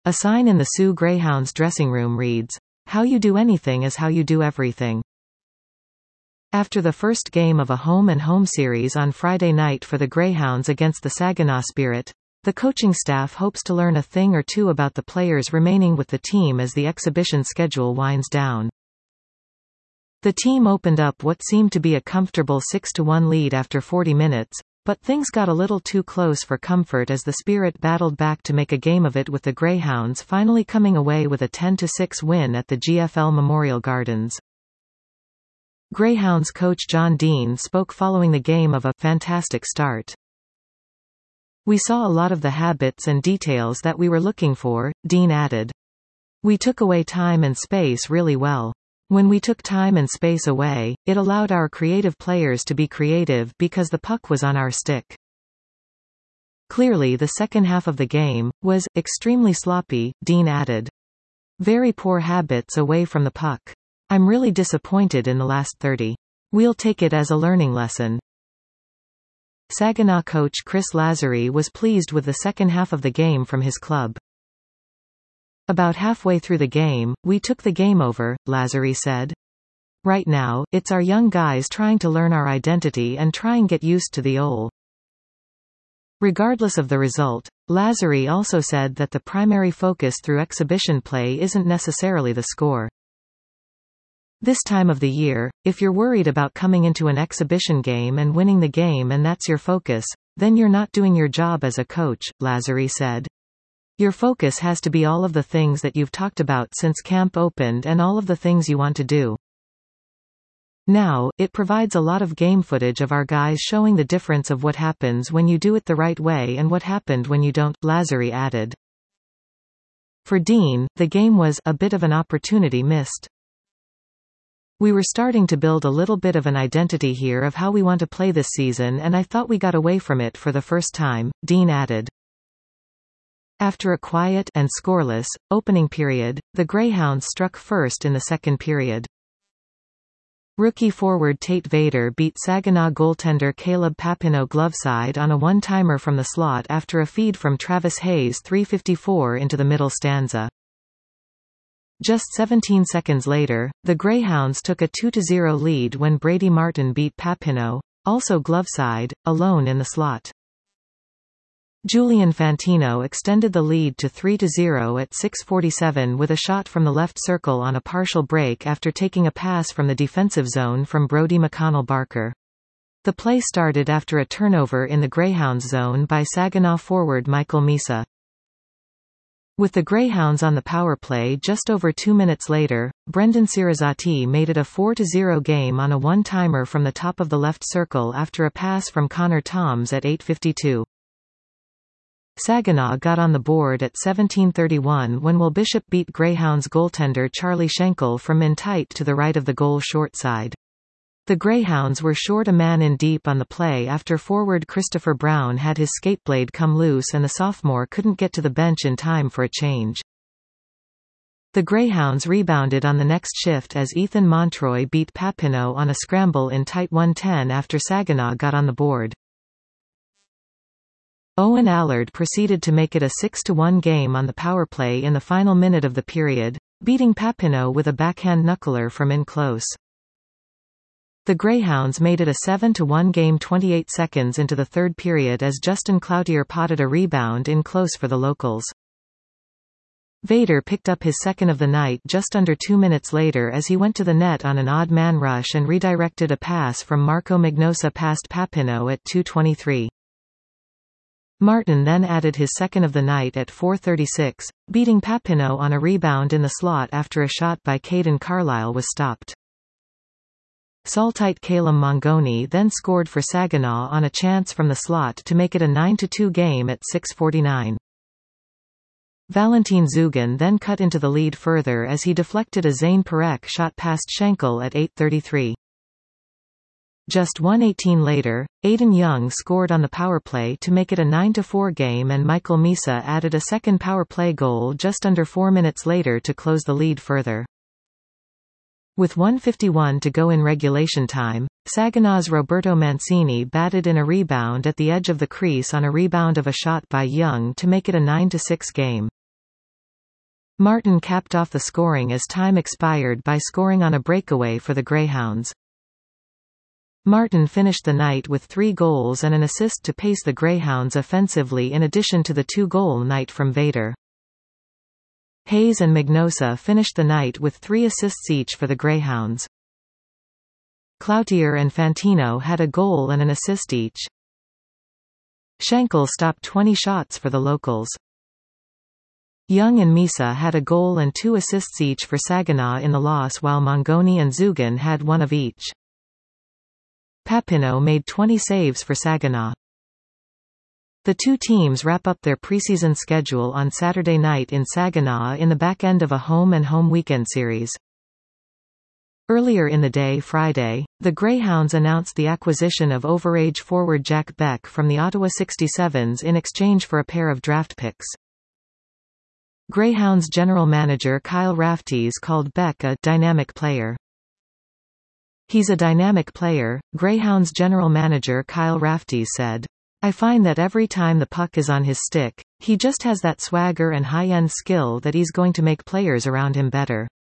A sign in the Sioux Greyhounds dressing room reads, "How you do anything is how you do everything." After the first game of a home-and-home series on Friday night for the Greyhounds against the Saginaw Spirit, the coaching staff hopes to learn a thing or two about the players remaining with the team as the exhibition schedule winds down. The team opened up what seemed to be a comfortable 6-1 lead after 40 minutes, but things got a little too close for comfort as the Spirit battled back to make a game of it, with the Greyhounds finally coming away with a 10-6 win at the GFL Memorial Gardens. Greyhounds coach John Dean spoke following the game of a fantastic start. "We saw a lot of the habits and details that we were looking for," Dean added. "We took away time and space really well. When we took time and space away, it allowed our creative players to be creative because the puck was on our stick. Clearly the second half of the game was extremely sloppy," Dean added. "Very poor habits away from the puck. I'm really disappointed in the last 30. We'll take it as a learning lesson." Saginaw coach Chris Lazary was pleased with the second half of the game from his club. "About halfway through the game, we took the game over," Lazary said. "Right now, it's our young guys trying to learn our identity and trying get used to the OL." Regardless of the result, Lazary also said that the primary focus through exhibition play isn't necessarily the score. "This time of the year, if you're worried about coming into an exhibition game and winning the game and that's your focus, then you're not doing your job as a coach," Lazary said. "Your focus has to be all of the things that you've talked about since camp opened and all of the things you want to do. Now, it provides a lot of game footage of our guys showing the difference of what happens when you do it the right way and what happened when you don't," Lazary added. For Dean, the game was a bit of an opportunity missed. "We were starting to build a little bit of an identity here of how we want to play this season, and I thought we got away from it for the first time," Dean added. After a quiet and scoreless opening period, the Greyhounds struck first in the second period. Rookie forward Tate Vader beat Saginaw goaltender Caleb Papineau gloveside on a one-timer from the slot after a feed from Travis Hayes 3:54 into the middle stanza. Just 17 seconds later, the Greyhounds took a 2-0 lead when Brady Martin beat Papineau, also gloveside, alone in the slot. Julian Fantino extended the lead to 3-0 at 6:47 with a shot from the left circle on a partial break after taking a pass from the defensive zone from Brody McConnell Barker. The play started after a turnover in the Greyhounds zone by Saginaw forward Michael Misa. With the Greyhounds on the power play just over 2 minutes later, Brendan Sirazati made it a 4-0 game on a one-timer from the top of the left circle after a pass from Connor Toms at 8:52. Saginaw got on the board at 17:31 when Will Bishop beat Greyhounds goaltender Charlie Schenkel from in tight to the right of the goal short side. The Greyhounds were short a man in deep on the play after forward Christopher Brown had his skateblade come loose and the sophomore couldn't get to the bench in time for a change. The Greyhounds rebounded on the next shift as Ethan Montroy beat Papineau on a scramble in tight 1:10 after Saginaw got on the board. Owen Allard proceeded to make it a 6-1 game on the power play in the final minute of the period, beating Papineau with a backhand knuckler from in close. The Greyhounds made it a 7-1 game 28 seconds into the third period as Justin Cloutier potted a rebound in close for the locals. Vader picked up his second of the night just under 2 minutes later as he went to the net on an odd man rush and redirected a pass from Marco Magnosa past Papineau at 2:23. Martin then added his second of the night at 4:36, beating Papineau on a rebound in the slot after a shot by Caden Carlisle was stopped. Saltite Calum Mangoni then scored for Saginaw on a chance from the slot to make it a 9-2 game at 6:49. Valentin Zugan then cut into the lead further as he deflected a Zane Parekh shot past Schenkel at 8:33. Just 1:18 later, Aidan Young scored on the power play to make it a 9-4 game, and Michael Misa added a second power play goal just under 4 minutes later to close the lead further. With 1:51 to go in regulation time, Saginaw's Roberto Mancini batted in a rebound at the edge of the crease on a rebound of a shot by Young to make it a 9-6 game. Martin capped off the scoring as time expired by scoring on a breakaway for the Greyhounds. Martin finished the night with 3 goals and an assist to pace the Greyhounds offensively in addition to the 2-goal night from Vader. Hayes and Magnosa finished the night with 3 assists each for the Greyhounds. Cloutier and Fantino had a goal and an assist each. Schenkel stopped 20 shots for the locals. Young and Misa had a goal and 2 assists each for Saginaw in the loss, while Mangoni and Zugan had one of each. Papineau made 20 saves for Saginaw. The 2 teams wrap up their preseason schedule on Saturday night in Saginaw in the back end of a home-and-home weekend series. Earlier in the day Friday, the Greyhounds announced the acquisition of overage forward Jack Beck from the Ottawa 67s in exchange for a pair of draft picks. Greyhounds general manager Kyle Raftees called Beck a dynamic player. He's a dynamic player, Greyhounds general manager Kyle Raftees said. I find that every time the puck is on his stick, he just has that swagger and high-end skill that he's going to make players around him better.